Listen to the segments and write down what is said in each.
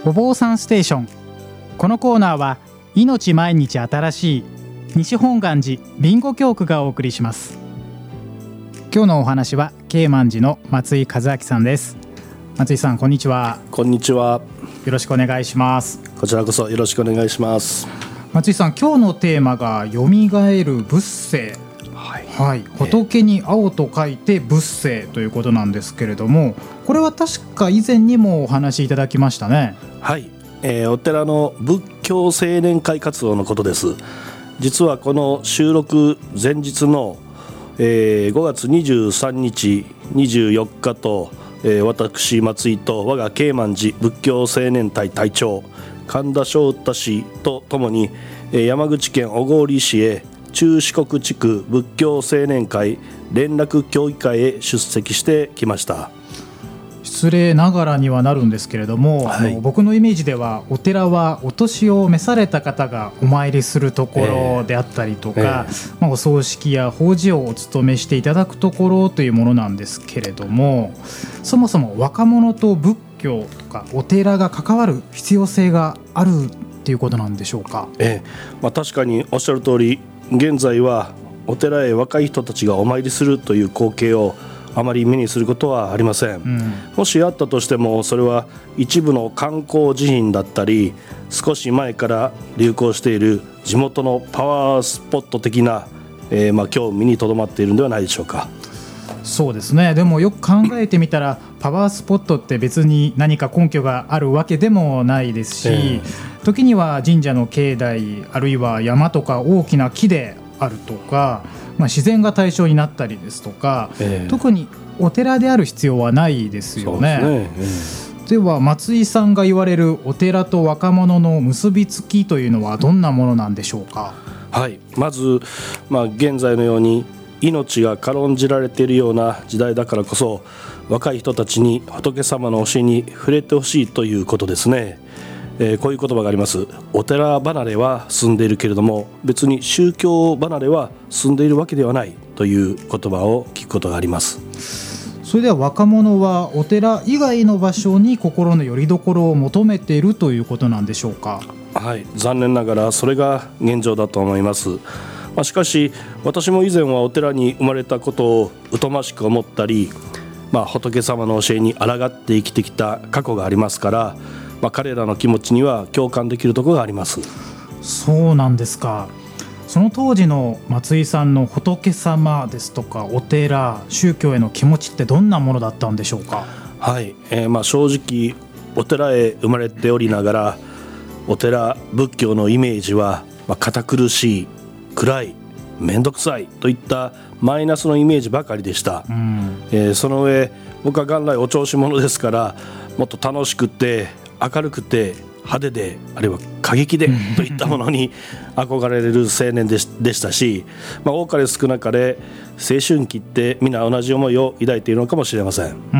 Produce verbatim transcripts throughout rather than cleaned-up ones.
お坊さんステーション。このコーナーは命毎日新しい西本願寺ビンゴ教区がお送りします。今日のお話は慶満寺の松井和明さんです。松井さん、こんにちは。 こんにちは。 よろしくお願いします。 こちらこそよろしくお願いします。 松井さん、今日のテーマがよみがえる仏世、はいはい、仏に青と書いて仏世ということなんですけれども、これは確か以前にもお話しいただきましたね。 はい、えー、お寺の仏教青年会活動のことです。実はこの収録前日の、えー、ごがつにじゅうさんにちにじゅうよっかと、えー、私松井と我が慶満寺仏教青年隊隊長神田翔太氏とともに、えー、山口県小郡市へ中四国地区仏教青年会連絡協議会へ出席してきました。 失礼ながらにはなるんですけれども、はい、あの僕のイメージではお寺はお年を召された方がお参りするところであったりとか、えーえーまあ、お葬式や法事をお務めしていただくところというものなんですけれども、そもそも若者と仏教とかお寺が関わる必要性があるっていうことなんでしょうか。 えーまあ、確かにおっしゃる通り、現在はお寺へ若い人たちがお参りするという光景をあまり目にすることはありません、うん、もしあったとしてもそれは一部の観光寺院だったり、少し前から流行している地元のパワースポット的な、えーまあ、興味にとどまっているのではないでしょうか。 そうですね。でもよく考えてみたらパワースポットって別に何か根拠があるわけでもないですし、えー、時には神社の境内あるいは山とか大きな木であるとか、まあ、自然が対象になったりですとか、えー、特にお寺である必要はないですよね。そうですね。えー、では松井さんが言われるお寺と若者の結びつきというのはどんなものなんでしょうか。 はい、まず、まあ、現在のように命が軽んじられているような時代だからこそ、若い人たちに仏様の教えに触れてほしいということですね。えー、こういう言葉があります。お寺離れは進んでいるけれども別に宗教離れは進んでいるわけではないという言葉を聞くことがあります。 それでは若者はお寺以外の場所に心の拠り所を求めているということなんでしょうか。 はい、残念ながらそれが現状だと思います。まあ、しかし私も以前はお寺に生まれたことを疎ましく思ったり、まあ、仏様の教えに抗って生きてきた過去がありますから、まあ、彼らの気持ちには共感できるところがあります。 そうなんですか。その当時の松井さんの仏様ですとかお寺、宗教への気持ちってどんなものだったんでしょうか。 はい、えーまあ、正直お寺へ生まれておりながらお寺仏教のイメージは、まあ、堅苦しい、暗い、めんどくさいといったマイナスのイメージばかりでした、うんえー、その上僕は元来お調子者ですから、もっと楽しくて明るくて派手で、あるいは過激でといったものに憧れる青年で し, でしたし、まあ、多かれ少なかれ青春期って皆同じ思いを抱いているのかもしれません。 うん、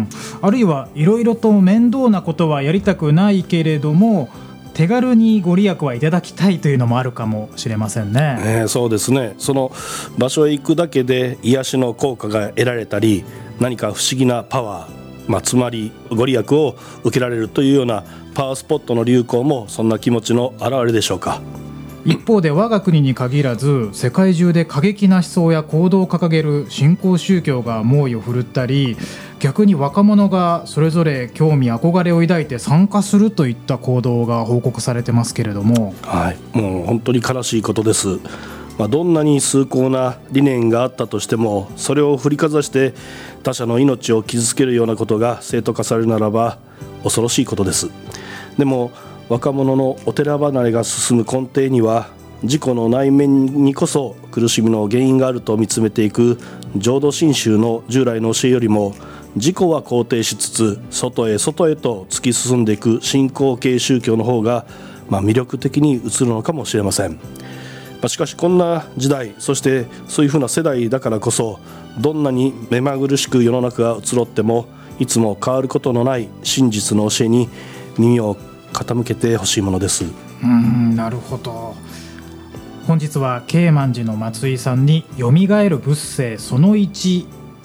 あるいはいろいろと面倒なことはやりたくないけれども手軽にご利益はいただきたいというのもあるかもしれません ね, ねそうですね。その場所へ行くだけで癒しの効果が得られたり、何か不思議なパワー、まあ、つまりご利益を受けられるというようなパワースポットの流行もそんな気持ちの表れでしょうか。 一方で我が国に限らず世界中で過激な思想や行動を掲げる新興宗教が猛威を振るったり、逆に若者がそれぞれ興味憧れを抱いて参加するといった行動が報告されてますけれども、 はい、もう本当に悲しいことです。まあ、どんなに崇高な理念があったとしてもそれを振りかざして他者の命を傷つけるようなことが正当化されるならば恐ろしいことです。でも若者のお寺離れが進む根底には自己の内面にこそ苦しみの原因があると見つめていく浄土真宗の従来の教えよりも、自己は肯定しつつ外へ外へと突き進んでいく信仰系宗教の方が、まあ、魅力的に映るのかもしれません。しかしこんな時代、そしてそういうふうな世代だからこそ、どんなに目まぐるしく世の中が移ろってもいつも変わることのない真実の教えに耳を傾けてほしいものです。 うーん、なるほど。本日は慶満寺の松井さんによみがえる仏世そのいち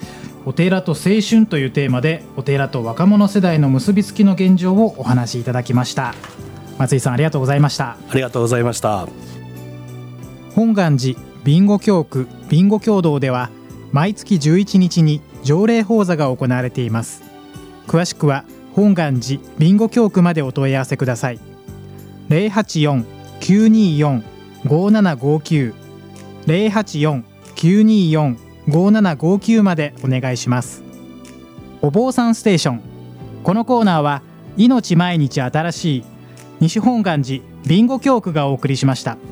お寺と青春というテーマでお寺と若者世代の結びつきの現状をお話しいただきました。松井さん、ありがとうございました。 ありがとうございました。 本願寺備後教区備後共同では毎月じゅういちにちに条例法座が行われています。詳しくは本願寺備後教区までお問い合わせください。 ゼロはちよん きゅうにーよん ごーななごーきゅう ゼロはちよん きゅうにーよん ごーななごーきゅうまでお願いします。お坊さんステーション、このコーナーは命毎日新しい西本願寺備後教区がお送りしました。